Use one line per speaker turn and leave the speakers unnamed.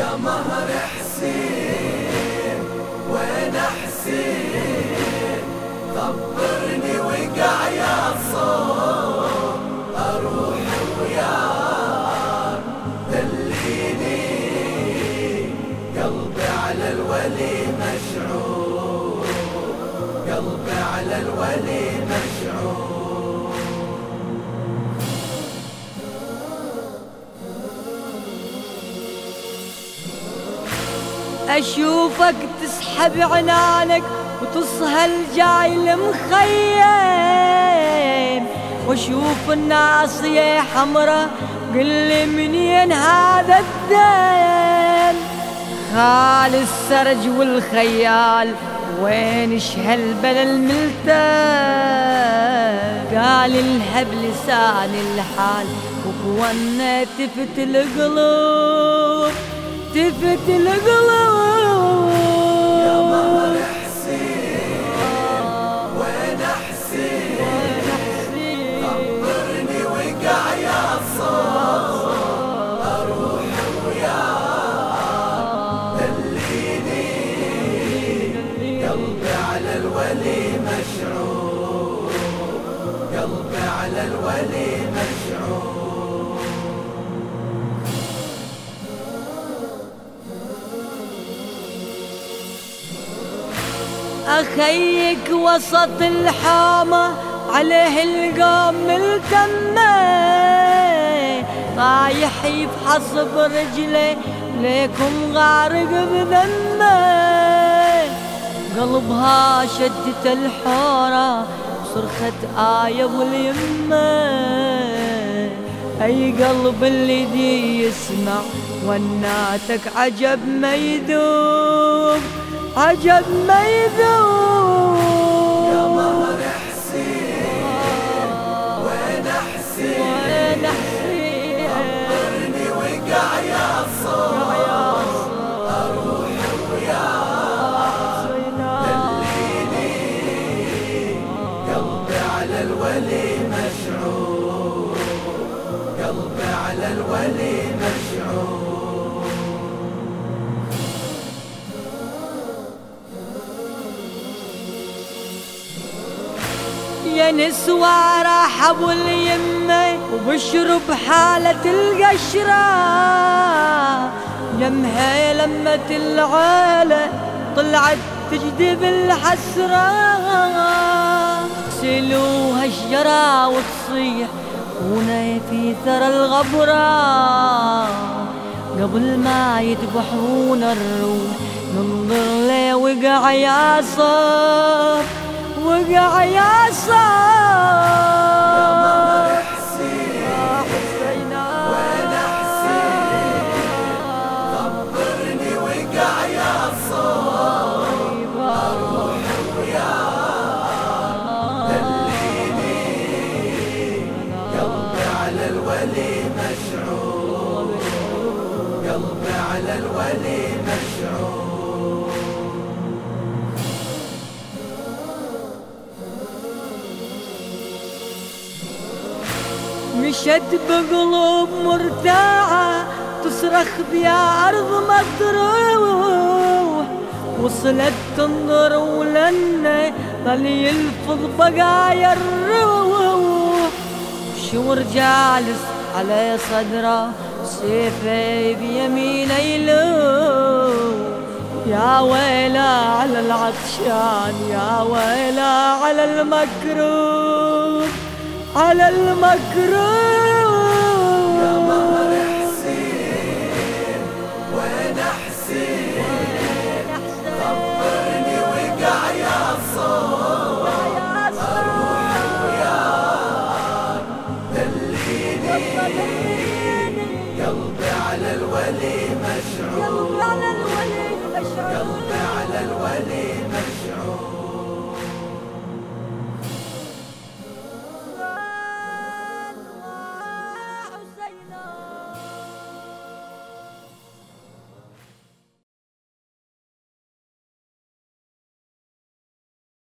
يا مهر حسين وين حسين خبرني وقع يا صوت اروح وياك دليني قلبي على الولي مشعور قلبي على الولي مشعور
أشوفك تسحب عنانك وتصهل جاي المخيم وأشوف الناصية حمرة قلي منين هذا الدم خال السرج والخيال وين شهالبلا الملتان قال الهب لسان الحال وكوانا تفت القلوب تفت القلوب
يا مهر حسين وين حسين خبرني وقع يا صوت اروح وياك دليني قلبي على الولي مشعور قلبي على الولي مشعور
أخيك وسط الحامة عليه القوم التمة طايح يفحص برجله ليكم غارق بذمه قلبها شدت الحورة صرخت آية واليمة أي قلب اللي دي يسمع وناتك عجب ما يذوب عجب ما يذوب
يا مهر حسين وين حسين خبرني وقع يا صوت اروح وياك دليني قلبي على الولي مشعور قلبي على الولي مشعور
يا نسوى راح ابو اليمه وبشرب حالة القشرة يمها لمة العالة طلعت تجذب الحسرة سلوها الشجرة وتصيح هنا في ثرى الغبرة قبل ما يذبحون الروح ننظر ليه وقع يا صاح وقع يا صاح
يا مهر حسين وين حسين خبرني وقع يا صاح اروح وياك دليني قلبي على الولي مشعور قلبي على الولي مشعور
مشت بقلوب مرتاعة تصرخ بيا أرض مطروح وصلت تنظر ولنا ظل يلفظ بقايا الروح شور جالس على صدره سيفه بيمينه يلوح يا ويلا على العطشان يا ويلا على المكروه على المكروه
يا مهر حسين وين حسين خبرني وقع يا صوت اروح وياك دليني قلبي على الولي مشعور قلبي على الولي